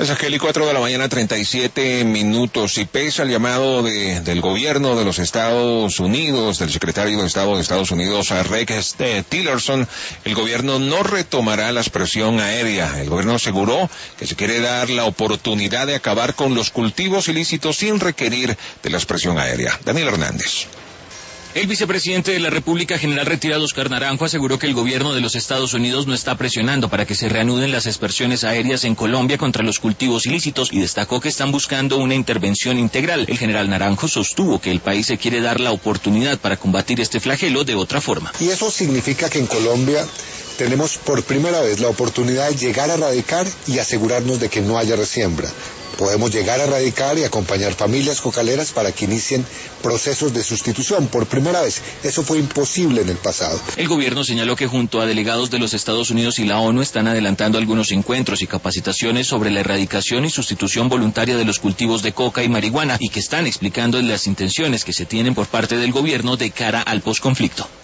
Es Kelly, 4 de la mañana, 37 minutos. Y pese al llamado del gobierno de los Estados Unidos, del secretario de Estado de Estados Unidos, Rex Tillerson, el gobierno no retomará la expresión aérea. El gobierno aseguró que se quiere dar la oportunidad de acabar con los cultivos ilícitos sin requerir de la expresión aérea. Daniel Hernández. El vicepresidente de la República, general retirado Oscar Naranjo, aseguró que el gobierno de los Estados Unidos no está presionando para que se reanuden las expresiones aéreas en Colombia contra los cultivos ilícitos y destacó que están buscando una intervención integral. El general Naranjo sostuvo que el país se quiere dar la oportunidad para combatir este flagelo de otra forma. Y eso significa que en Colombia tenemos por primera vez la oportunidad de llegar a erradicar y asegurarnos de que no haya resiembra. Podemos llegar a erradicar y acompañar familias cocaleras para que inicien procesos de sustitución. Por primera vez, eso fue imposible en el pasado. El gobierno señaló que junto a delegados de los Estados Unidos y la ONU están adelantando algunos encuentros y capacitaciones sobre la erradicación y sustitución voluntaria de los cultivos de coca y marihuana y que están explicando las intenciones que se tienen por parte del gobierno de cara al posconflicto.